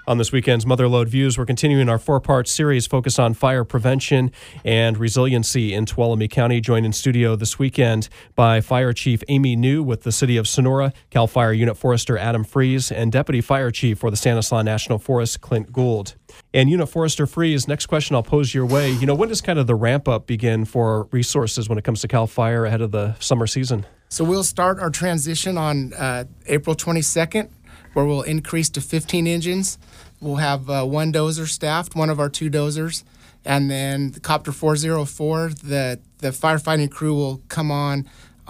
On this weekend's Motherlode Views, we're continuing our four-part series focused on fire prevention and resiliency in Tuolumne County. Joined in studio this weekend by Fire Chief Amy New with the City of Sonora, CAL FIRE Unit Forester Adam Freeze, and Deputy Fire Chief for the Stanislaus National Forest, Clint Gould. And Unit Forester Freeze, next question I'll pose your way. When does kind of the ramp-up begin for resources when it comes to CAL FIRE ahead of the summer season? So we'll start our transition on April 22nd, where we'll increase to 15 engines. We'll have one dozer staffed, one of our two dozers, and then the Copter 404, the firefighting crew will come on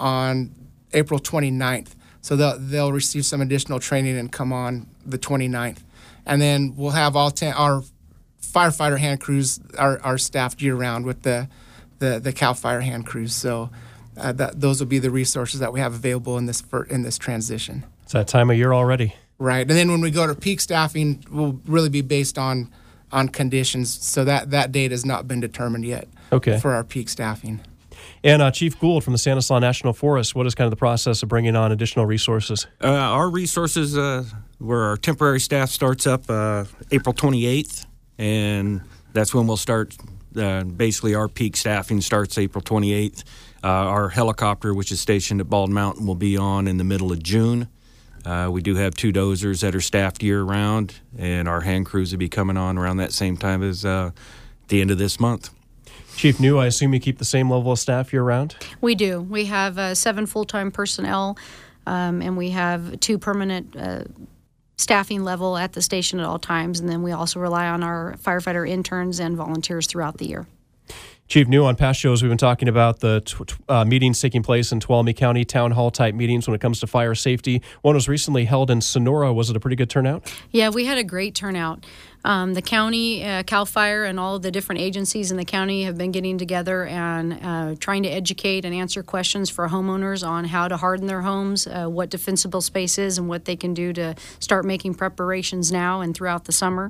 April 29th. So they'll receive some additional training and come on the 29th. And then we'll have all 10, our firefighter hand crews are staffed year-round with the CAL FIRE hand crews. So those will be the resources that we have available in this transition. It's that time of year already. Right. And then when we go to peak staffing, we'll really be based on conditions. So that date has not been determined yet for our peak staffing. And Chief Gould from the Stanislaus National Forest, what is kind of the process of bringing on additional resources? Our resources, where our temporary staff starts up April 28th, and that's when we'll start. Basically, our peak staffing starts April 28th. Our helicopter, which is stationed at Bald Mountain, will be on in the middle of June. We do have two dozers that are staffed year-round, and our hand crews will be coming on around that same time as the end of this month. Chief New, I assume you keep the same level of staff year-round? We do. We have 7 full-time personnel, and we have 2 permanent staffing level at the station at all times, and then we also rely on our firefighter interns and volunteers throughout the year. Chief New, on past shows, we've been talking about the meetings taking place in Tuolumne County, town hall type meetings when it comes to fire safety. One was recently held in Sonora. Was it a pretty good turnout? Yeah, we had a great turnout. The county, CAL FIRE, and all of the different agencies in the county have been getting together and trying to educate and answer questions for homeowners on how to harden their homes, what defensible space is, and what they can do to start making preparations now and throughout the summer.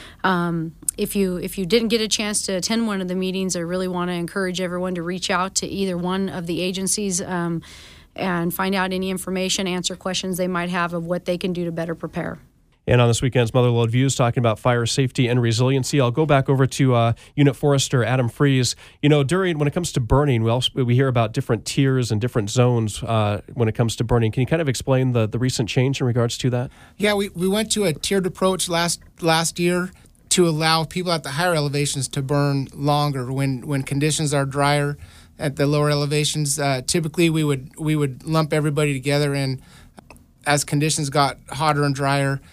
If you didn't get a chance to attend one of the meetings, I really want to encourage everyone to reach out to either one of the agencies and find out any information, answer questions they might have of what they can do to better prepare. And on this weekend's Motherlode Views, talking about fire safety and resiliency, I'll go back over to Unit Forester Adam Freeze. When it comes to burning, we hear about different tiers and different zones when it comes to burning. Can you kind of explain the recent change in regards to that? Yeah, we went to a tiered approach last year to allow people at the higher elevations to burn longer when conditions are drier at the lower elevations. Typically, we would lump everybody together, and as conditions got hotter and drier,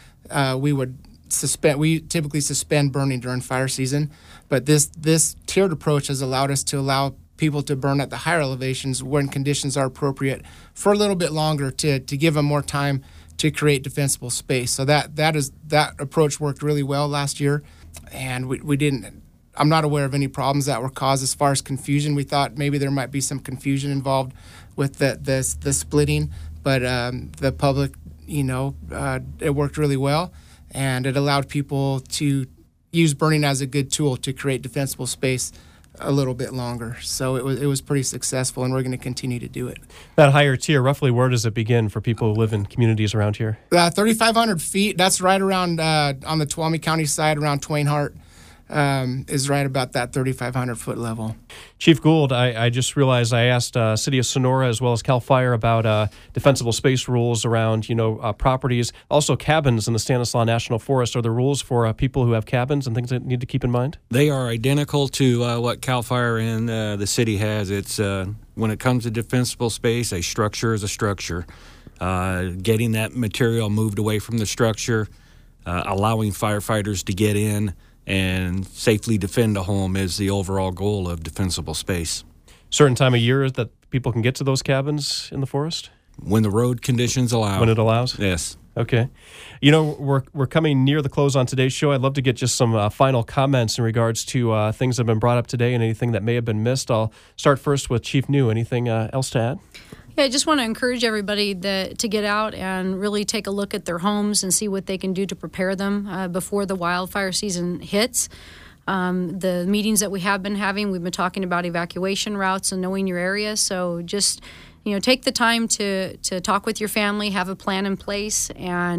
we typically suspend burning during fire season. But this tiered approach has allowed us to allow people to burn at the higher elevations when conditions are appropriate for a little bit longer to give them more time to create defensible space. So that approach worked really well last year, and we didn't. I'm not aware of any problems that were caused as far as confusion. We thought maybe there might be some confusion involved with the splitting, but the public, it worked really well, and it allowed people to use burning as a good tool to create defensible space a little bit longer. So it was pretty successful, and we're going to continue to do it. That higher tier, roughly where does it begin for people who live in communities around here? 3,500 feet. That's right around on the Tuolumne County side, around Twain Harte. Is right about that 3,500-foot level. Chief Gould, I just realized I asked City of Sonora as well as CAL FIRE about defensible space rules around, properties, also cabins in the Stanislaus National Forest. Are there rules for people who have cabins and things that need to keep in mind? They are identical to what CAL FIRE and the city has. It's when it comes to defensible space, a structure is a structure. Getting that material moved away from the structure, allowing firefighters to get in and safely defend a home is the overall goal of defensible space. Certain time of year that people can get to those cabins in the forest? When the road conditions allow. When it allows? Yes. Okay. We're coming near the close on today's show. I'd love to get just some final comments in regards to things that have been brought up today and anything that may have been missed. I'll start first with Chief New. Anything else to add? Yeah, I just want to encourage everybody to get out and really take a look at their homes and see what they can do to prepare them before the wildfire season hits. The meetings that we have been having, we've been talking about evacuation routes and knowing your area. So just, take the time to talk with your family, have a plan in place, and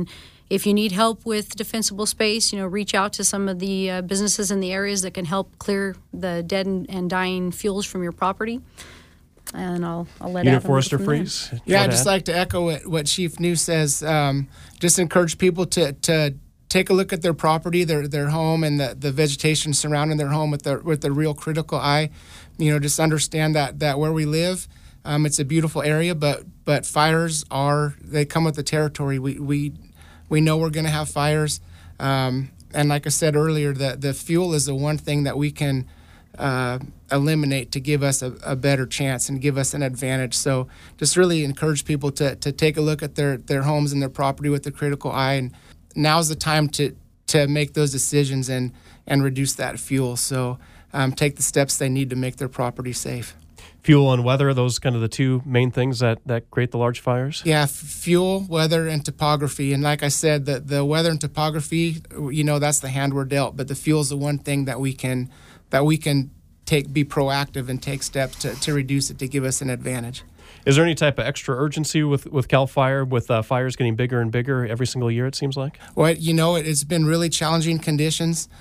If you need help with defensible space, reach out to some of the businesses in the areas that can help clear the dead and dying fuels from your property. And I'll let Adam Forester Freeze. Yeah, I'd just like to echo what Chief New says. Just encourage people to take a look at their property, their home, and the vegetation surrounding their home with the real critical eye. Just understand that where we live, it's a beautiful area, but fires they come with the territory. We know we're going to have fires, and like I said earlier, the fuel is the one thing that we can eliminate to give us a better chance and give us an advantage. So just really encourage people to take a look at their homes and their property with the critical eye, and now's the time to make those decisions and reduce that fuel. So take the steps they need to make their property safe. Fuel and weather, those kind of the two main things that create the large fires? Yeah, fuel, weather, and topography. And like I said, the weather and topography, that's the hand we're dealt. But the fuel is the one thing that we can be proactive and take steps to reduce it, to give us an advantage. Is there any type of extra urgency with CAL FIRE, with fires getting bigger and bigger every single year, it seems like? Well, it's been really challenging conditions.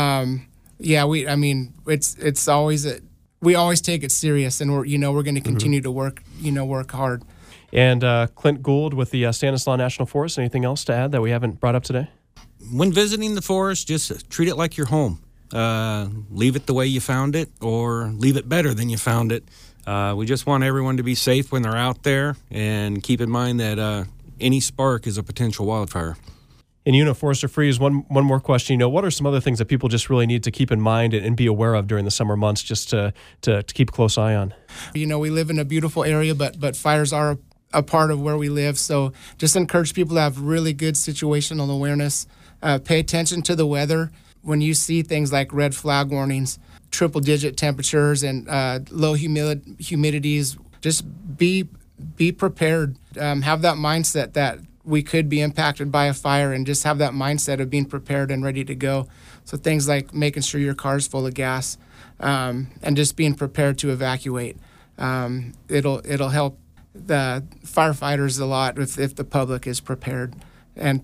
It's always we always take it serious, and we're going to continue to work hard. And Clint Gould with the Stanislaus National Forest, anything else to add that we haven't brought up today? When visiting the forest, just treat it like your home. Leave it the way you found it, or leave it better than you found it. We just want everyone to be safe when they're out there, and keep in mind that any spark is a potential wildfire. And Forester Freeze, one more question. What are some other things that people just really need to keep in mind and be aware of during the summer months, just to keep a close eye on? We live in a beautiful area, but fires are a part of where we live. So just encourage people to have really good situational awareness. Pay attention to the weather. When you see things like red flag warnings, triple-digit temperatures, and low humidities, just be prepared. Have that mindset that we could be impacted by a fire, and just have that mindset of being prepared and ready to go. So things like making sure your car's full of gas, and just being prepared to evacuate. It'll help the firefighters a lot if the public is prepared, and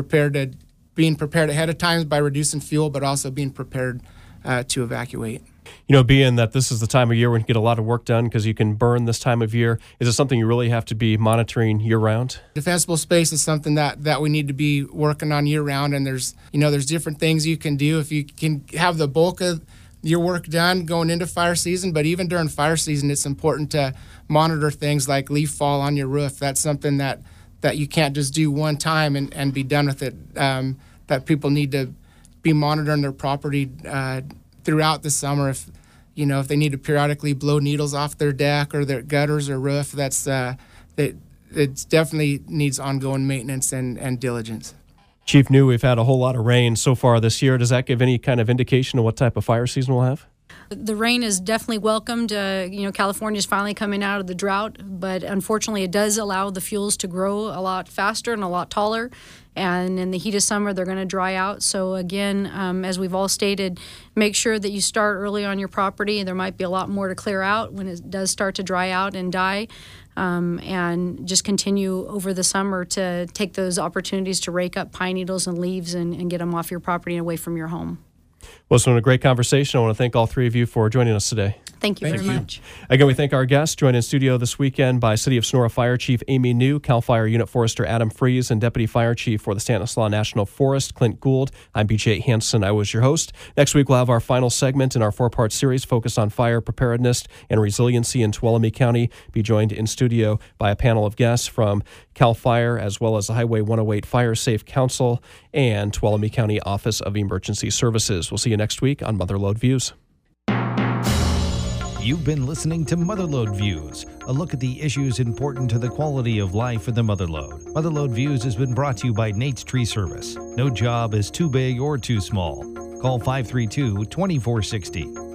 being prepared ahead of time by reducing fuel, but also being prepared to evacuate. Being that this is the time of year when you get a lot of work done because you can burn this time of year, is it something you really have to be monitoring year-round? Defensible space is something that we need to be working on year-round, and there's different things you can do. If you can have the bulk of your work done going into fire season, but even during fire season, it's important to monitor things like leaf fall on your roof. That's something that you can't just do one time and be done with it. That people need to be monitoring their property throughout the summer. If they need to periodically blow needles off their deck or their gutters or roof, it definitely needs ongoing maintenance and diligence. Chief New, we've had a whole lot of rain so far this year. Does that give any kind of indication of what type of fire season we'll have? The rain is definitely welcomed. California is finally coming out of the drought, but unfortunately it does allow the fuels to grow a lot faster and a lot taller. And in the heat of summer, they're going to dry out. So again, as we've all stated, make sure that you start early on your property. There might be a lot more to clear out when it does start to dry out and die. And just continue over the summer to take those opportunities to rake up pine needles and leaves and get them off your property and away from your home. Well, it's been a great conversation. I want to thank all three of you for joining us today. Thank you very much. Again, we thank our guests, joined in studio this weekend by City of Sonora Fire Chief Amy New, CAL FIRE Unit Forester Adam Freeze, and Deputy Fire Chief for the Stanislaus National Forest, Clint Gould. I'm BJ Hansen. I was your host. Next week, we'll have our final segment in our four-part series focused on fire preparedness and resiliency in Tuolumne County. Be joined in studio by a panel of guests from CAL FIRE, as well as the Highway 108 Fire Safe Council and Tuolumne County Office of Emergency Services. We'll see you next week on Motherlode Views. You've been listening to Motherlode Views, a look at the issues important to the quality of life in the Motherlode. Motherlode Views has been brought to you by Nate's Tree Service. No job is too big or too small. Call 532-2460.